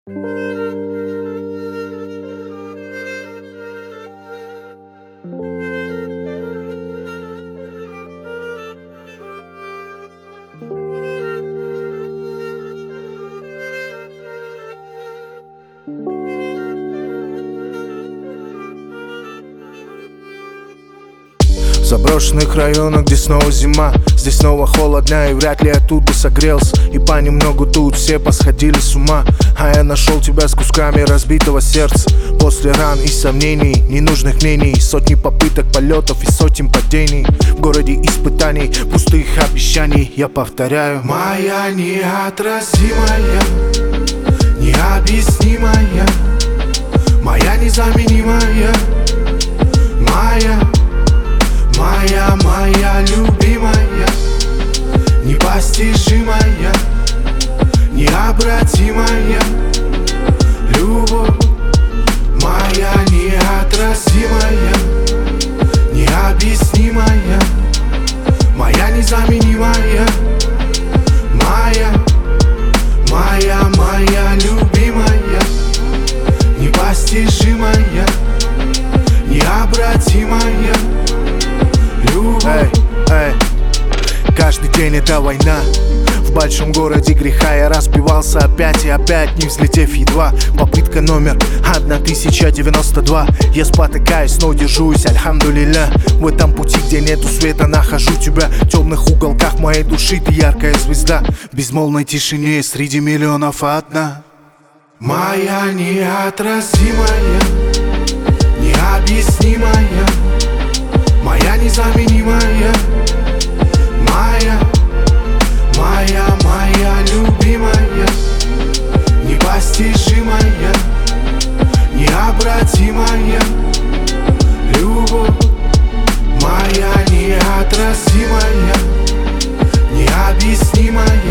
В заброшенных районах, где снова зима, здесь снова холодно и вряд ли оттуда согрелся. И понемногу тут все посходили с ума, а я нашел тебя с кусками разбитого сердца. После ран и сомнений, ненужных мнений, сотни попыток полетов и сотен падений. В городе испытаний, пустых обещаний, я повторяю: моя неотразимая, необъяснимая, моя незаменимая, моя любимая, непостижимая, необратимая любовь. Моя неотразимая, необъяснимая, моя незаменимая, моя любимая, непостижимая, необратимая любовь. Каждый день это война. В большом городе греха я разбивался опять и опять, не взлетев едва. Попытка номер 1092. Я спотыкаюсь, но держусь, альхамдулилля. В этом пути, где нету света, нахожу тебя. В темных уголках моей души ты яркая звезда. В безмолвной тишине среди миллионов одна. Моя неотразимая, необъяснимая, моя незаменимая, моя любимая, непостижимая, необратимая любовь. Моя неотразимая, необъяснимая,